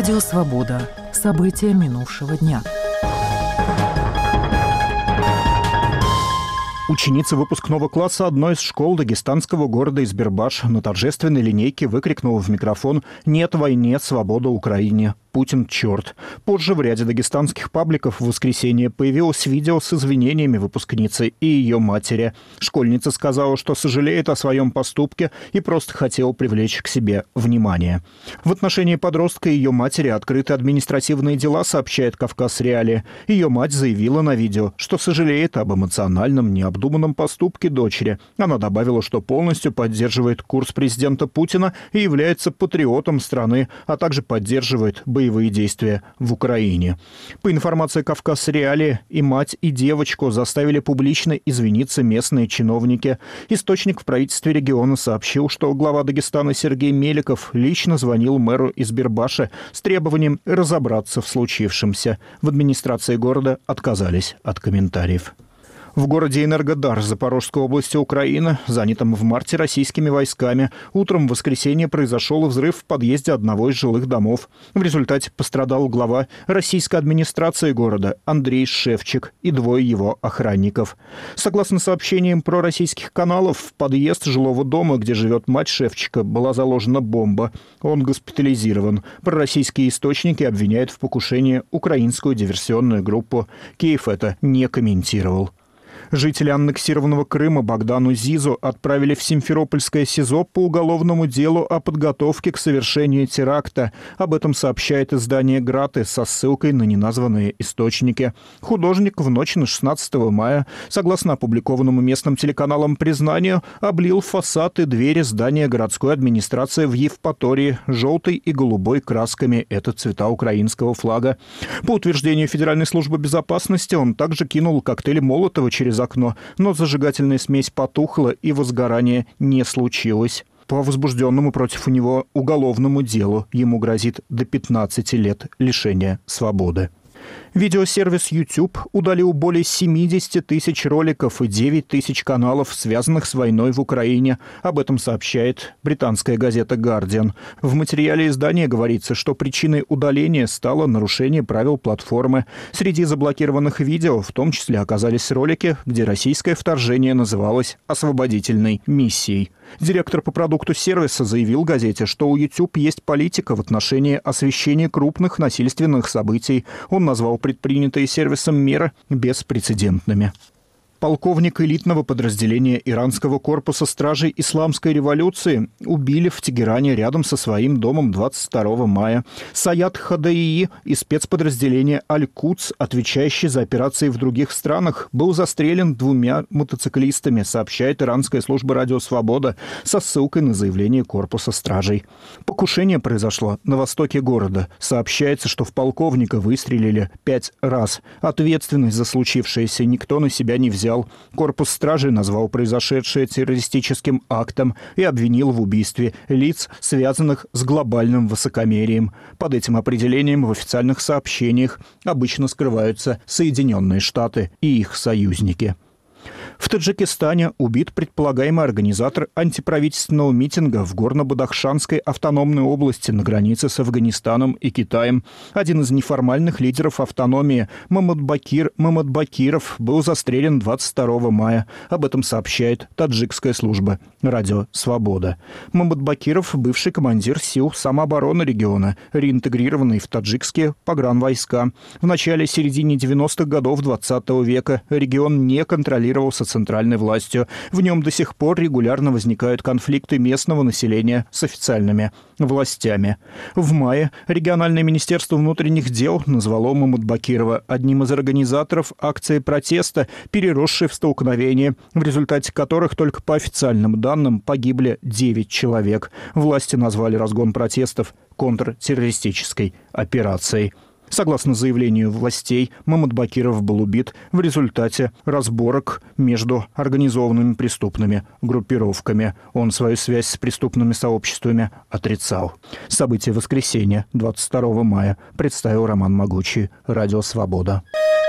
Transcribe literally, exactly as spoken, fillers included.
Радио «Свобода». События минувшего дня. Ученица выпускного класса одной из школ дагестанского города Избербаш на торжественной линейке выкрикнула в микрофон «Нет войне, свобода Украине! Путин – черт!». Позже в ряде дагестанских пабликов в воскресенье появилось видео с извинениями выпускницы и ее матери. Школьница сказала, что сожалеет о своем поступке и просто хотела привлечь к себе внимание. В отношении подростка и ее матери открыты административные дела, сообщает «Кавказ Реалии». Ее мать заявила на видео, что сожалеет об эмоциональном, необдуманном поступке дочери. Она добавила, что полностью поддерживает курс президента Путина и является патриотом страны, а также поддерживает боевые действия в Украине. По информации «Кавказ Реалии», и мать, и девочку заставили публично извиниться местные чиновники. Источник в правительстве региона сообщил, что глава Дагестана Сергей Меликов лично звонил мэру Избербаша с требованием разобраться в случившемся. В администрации города отказались от комментариев. В городе Энергодар Запорожской области Украины, занятом в марте российскими войсками, утром в воскресенье произошел взрыв в подъезде одного из жилых домов. В результате пострадал глава российской администрации города Андрей Шевчик и двое его охранников. Согласно сообщениям пророссийских каналов, в подъезд жилого дома, где живет мать Шевчика, была заложена бомба. Он госпитализирован. Пророссийские источники обвиняют в покушении украинскую диверсионную группу. Киев это не комментировал. Жители аннексированного Крыма Богдану Зизу отправили в Симферопольское СИЗО по уголовному делу о подготовке к совершению теракта. Об этом сообщает издание «Граты» со ссылкой на неназванные источники. Художник в ночь на шестнадцатого мая, согласно опубликованному местным телеканалам признанию, облил фасад и двери здания городской администрации в Евпатории желтой и голубой красками. Это цвета украинского флага. По утверждению Федеральной службы безопасности, он также кинул коктейли Молотова через окно, но зажигательная смесь потухла и возгорание не случилось. По возбужденному против него уголовному делу ему грозит до пятнадцати лет лишения свободы. Видеосервис YouTube удалил более семидесяти тысяч роликов и девять тысяч каналов, связанных с войной в Украине. Об этом сообщает британская газета «Гардиан». В материале издания говорится, что причиной удаления стало нарушение правил платформы. Среди заблокированных видео в том числе оказались ролики, где российское вторжение называлось «освободительной миссией». Директор по продукту сервиса заявил газете, что у YouTube есть политика в отношении освещения крупных насильственных событий. Он назвал предпринятые сервисом меры беспрецедентными. Полковник элитного подразделения иранского корпуса стражей исламской революции убили в Тегеране рядом со своим домом двадцать второго мая. Саят Хадаии из спецподразделения «Аль-Кудс», отвечающий за операции в других странах, был застрелен двумя мотоциклистами, сообщает иранская служба «Радио Свобода» со ссылкой на заявление корпуса стражей. Покушение произошло на востоке города. Сообщается, что в полковника выстрелили пять раз. Ответственность за случившееся никто на себя не взял. Корпус стражей назвал произошедшее террористическим актом и обвинил в убийстве лиц, связанных с глобальным высокомерием. Под этим определением в официальных сообщениях обычно скрываются Соединенные Штаты и их союзники. В Таджикистане убит предполагаемый организатор антиправительственного митинга в Горно-Бадахшанской автономной области на границе с Афганистаном и Китаем. Один из неформальных лидеров автономии, Мамадбакир Мамадбакиров, был застрелен двадцать второго мая. Об этом сообщает таджикская служба «Радио Свобода». Мамадбакиров – бывший командир сил самообороны региона, реинтегрированный в таджикские погранвойска. В начале-середине девяностых годов двадцатого века регион не контролировался центральной властью. В нем до сих пор регулярно возникают конфликты местного населения с официальными властями. В мае региональное министерство внутренних дел назвало Мамадбакирова одним из организаторов акции протеста, переросшей в столкновение, в результате которых только по официальным данным погибли девять человек. Власти назвали разгон протестов контртеррористической операцией. Согласно заявлению властей, Мамадбакиров был убит в результате разборок между организованными преступными группировками. Он свою связь с преступными сообществами отрицал. События воскресенья, двадцать второго мая, представил Роман Могучий, Радио Свобода.